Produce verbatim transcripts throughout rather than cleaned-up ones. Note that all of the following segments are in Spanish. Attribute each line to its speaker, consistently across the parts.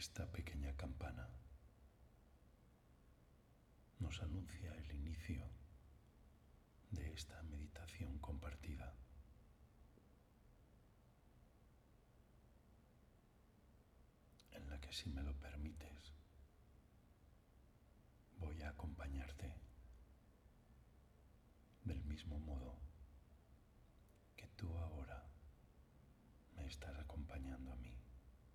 Speaker 1: Esta pequeña campana nos anuncia el inicio de esta meditación compartida. En la que, si me lo permites, voy a acompañarte del mismo modo que tú ahora me estás acompañando a mí.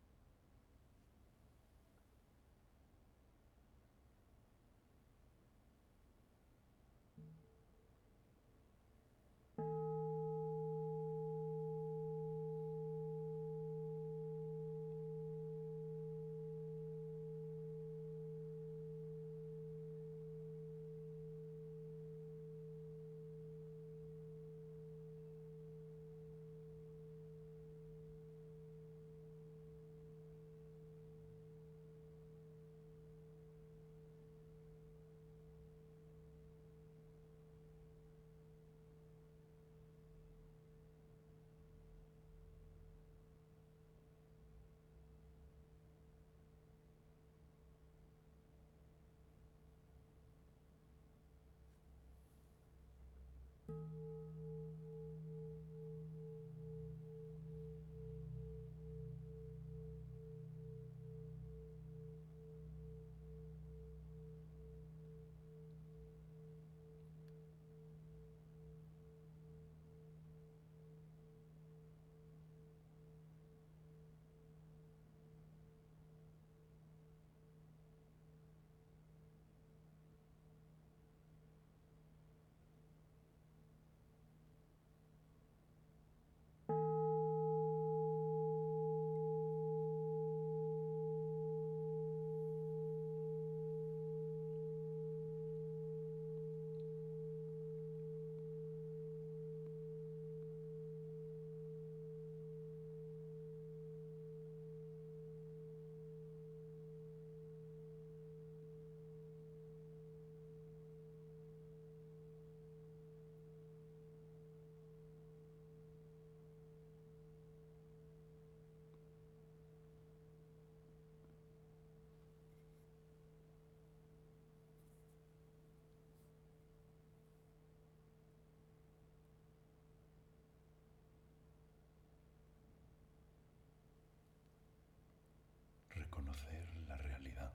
Speaker 1: Reconocer la realidad.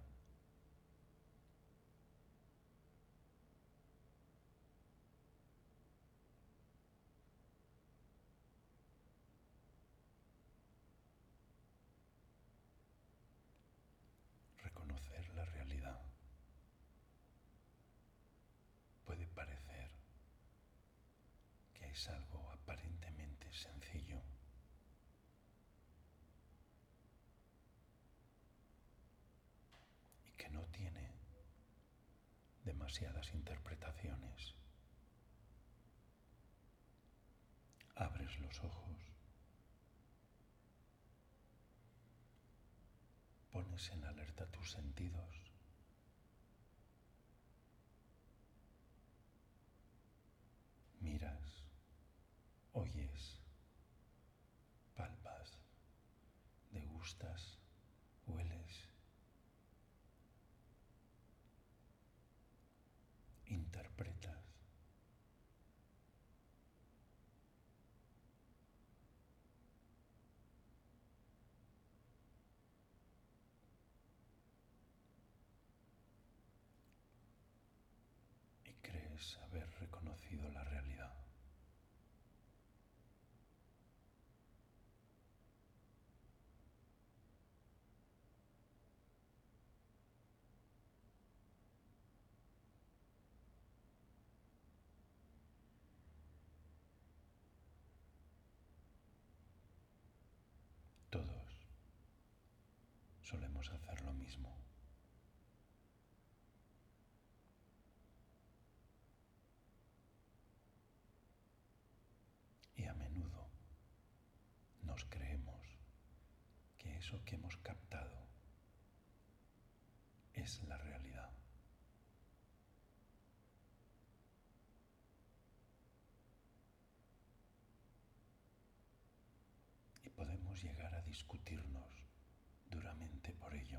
Speaker 1: Reconocer la realidad puede parecer que es algo aparentemente sencillo, y que no tiene demasiadas interpretaciones. Abres los ojos, pones en alerta tus sentidos miras, oyes, palpas, degustas, hueles, interpretas. Y crees haber reconocido la realidad. Todos solemos hacer lo mismo. Y a menudo nos creemos que eso que hemos captado es la realidad. Y podemos llegar a discutirnos duramente por ello.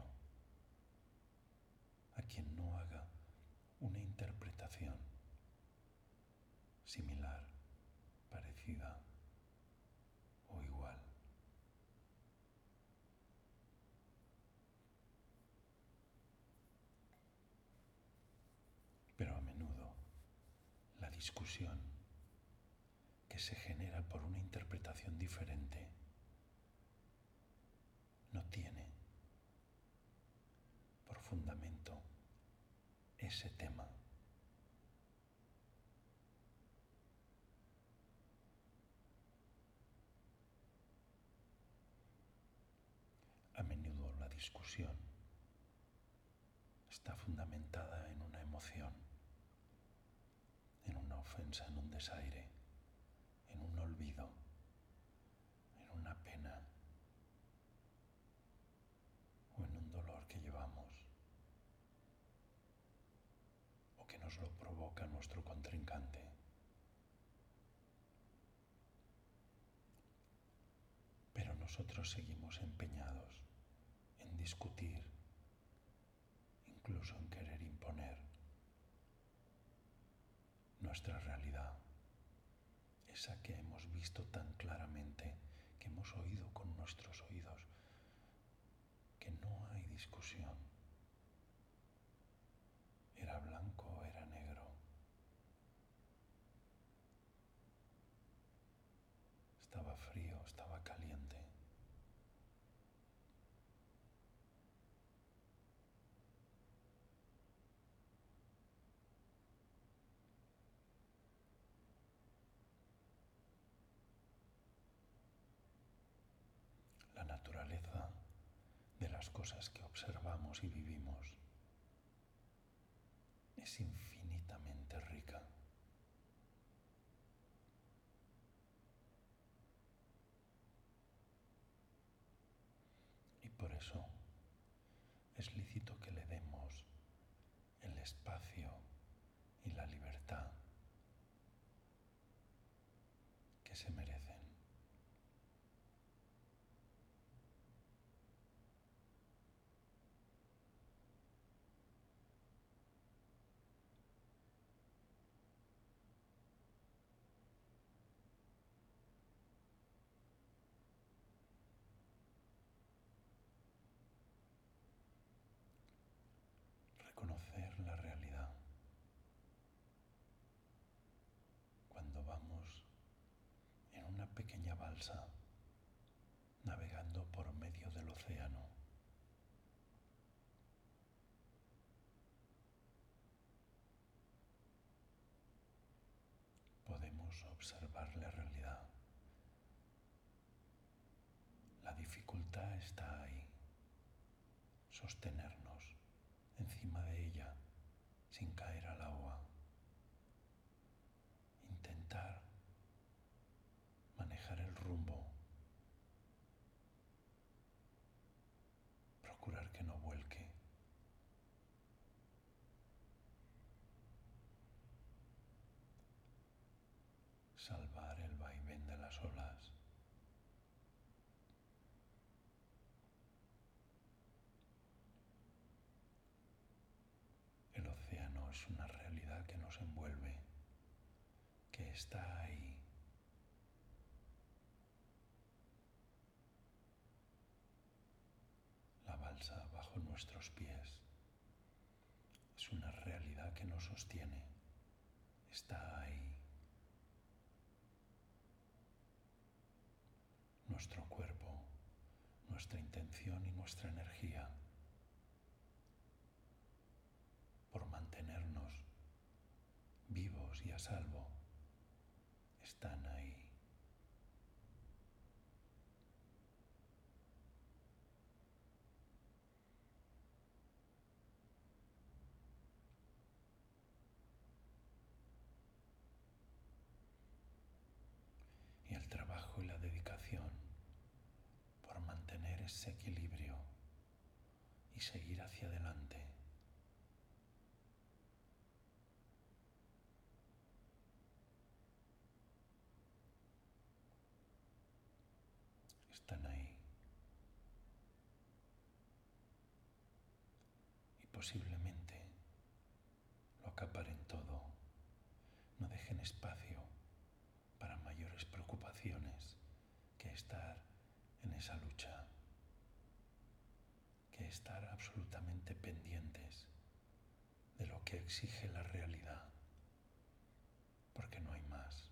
Speaker 1: A quien no haga una interpretación similar, parecida o igual. Pero a menudo la discusión que se genera por una interpretación diferente no tiene por fundamento ese tema. A menudo la discusión está fundamentada en una emoción, en una ofensa, en un desaire, en un olvido, en una pena o en un dolor que llevamos o que nos lo provoca nuestro contrincante. Pero nosotros seguimos empeñados en discutir, incluso en querer imponer nuestra realidad, esa que hemos visto tan claramente, que hemos oído con nuestros oídos, que no hay discusión. Era blanco o era negro. Estaba frío, estaba caliente. La naturaleza de las cosas que observamos y vivimos es infinitamente rica. Y por eso es lícito que le demos el espacio y la libertad que se merecen. Reconocer la realidad. Cuando vamos en una pequeña balsa navegando por medio del océano, podemos observar la realidad. La dificultad está ahí, sostenernos encima de ella sin caer al agua, intentar manejar el rumbo, procurar que no vuelque. Salvar el vaivén de las olas. El océano es una realidad que nos envuelve, que está ahí. La balsa bajo nuestros pies es una realidad que nos sostiene, está ahí. Nuestro cuerpo, nuestra intención y nuestra energía por mantenernos vivos y a salvo están ahí. Y el trabajo y la dedicación por mantener ese equilibrio y seguir hacia adelante están ahí. posiblemente lo acaparen todo, no dejen espacio para mayores preocupaciones que estar en esa lucha, que estar absolutamente pendientes de lo que exige la realidad, porque no hay más.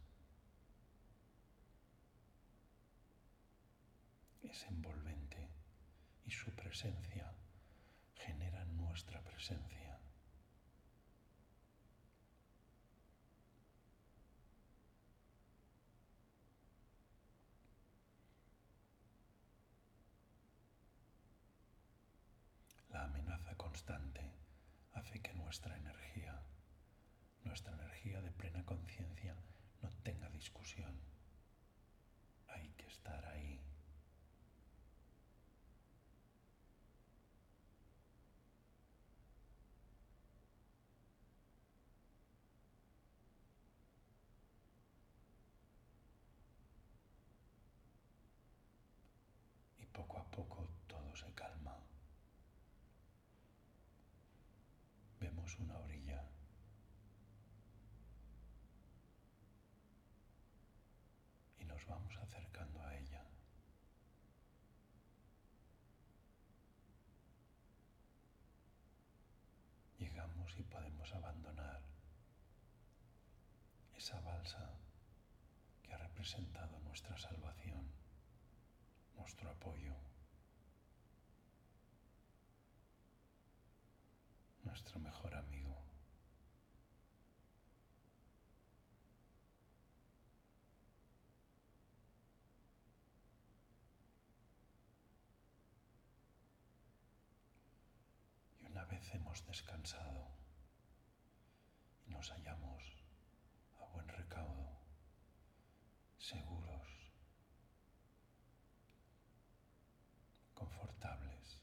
Speaker 1: Es envolvente y su presencia genera nuestra presencia. La amenaza constante hace que nuestra energía, nuestra energía de plena conciencia, no tenga discusión. Hay que estar ahí. Y poco a poco todo se calma. Vemos una orilla. Y nos vamos acercando a ella. Llegamos y podemos abandonar esa balsa que ha representado nuestra salvación, nuestro apoyo, nuestro mejor amigo. Y una vez hemos descansado y nos hallamos a buen recaudo, seguros, confortables,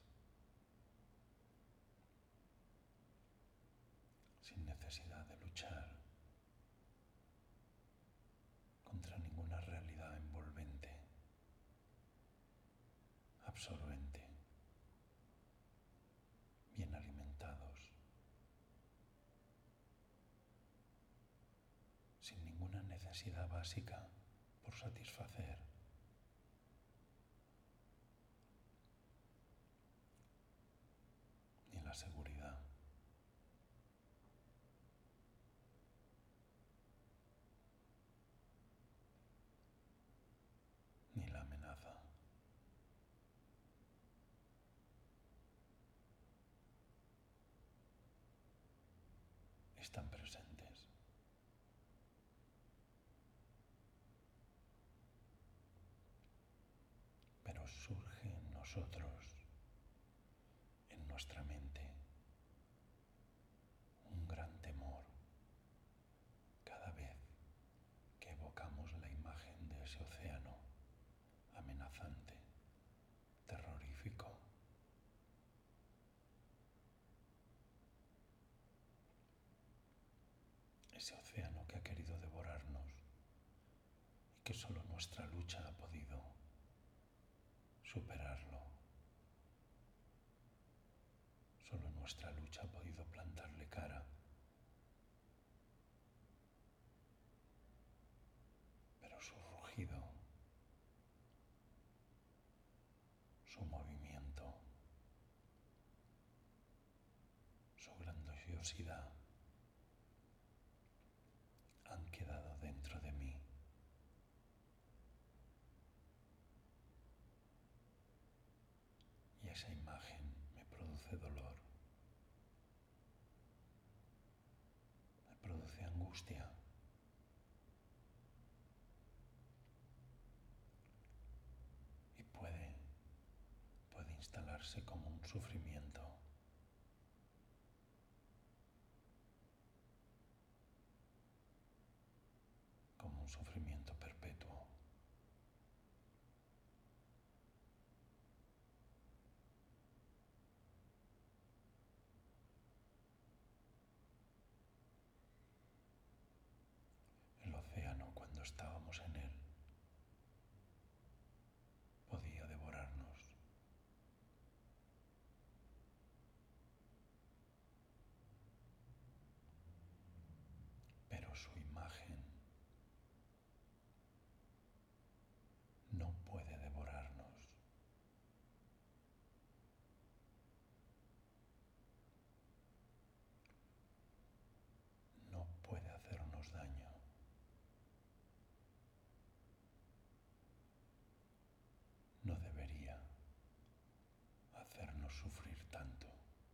Speaker 1: sin necesidad de luchar contra ninguna realidad envolvente, absorbente, bien alimentados, sin ninguna necesidad básica por satisfacer. Ni la seguridad, ni la amenaza. Están presentes. Pero surge en nosotros, en nuestra mente, un gran temor cada vez que evocamos la imagen de ese océano amenazante, terrorífico. Ese océano que ha querido devorarnos y que solo nuestra lucha ha podido superarlo. Solo nuestra lucha ha podido plantarle cara. Pero su rugido, su movimiento, su grandiosidad han quedado dentro de mí. Y esa imagen me produce dolor, me produce angustia. Y puede, puede instalarse como un sufrimiento. Como un sufrimiento perpetuo. El océano, cuando estábamos en él, podía devorarnos. no puede devorarnos. No puede hacernos daño. No debería hacernos sufrir tanto.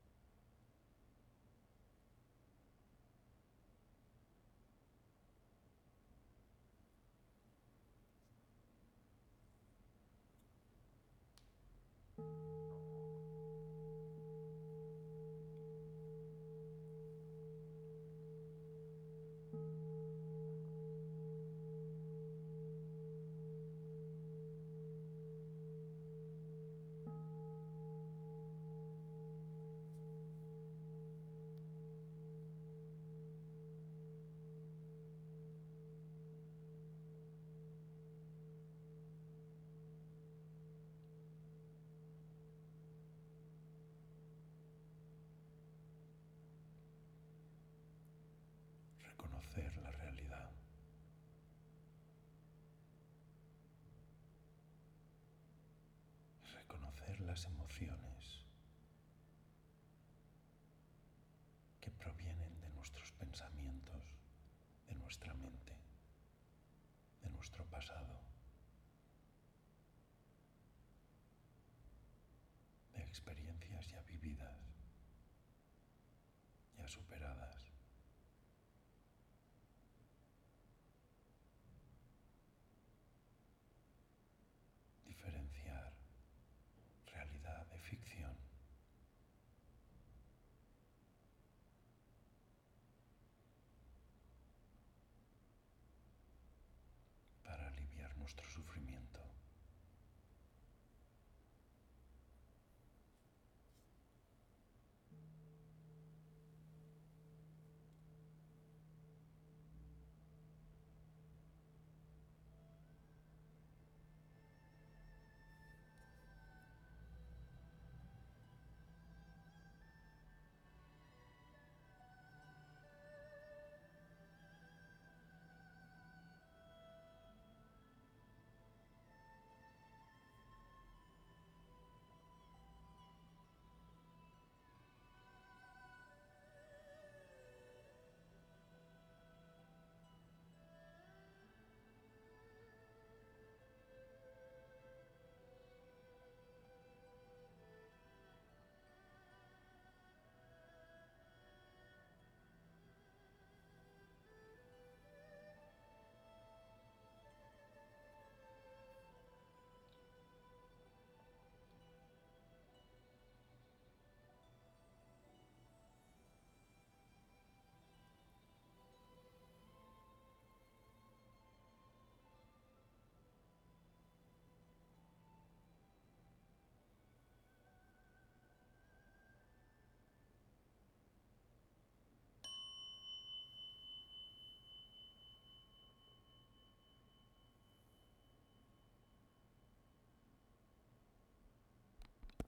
Speaker 1: Reconocer la realidad. Reconocer las emociones que provienen de nuestros pensamientos, de nuestra mente, de nuestro pasado, de experiencias ya vividas, ya superadas.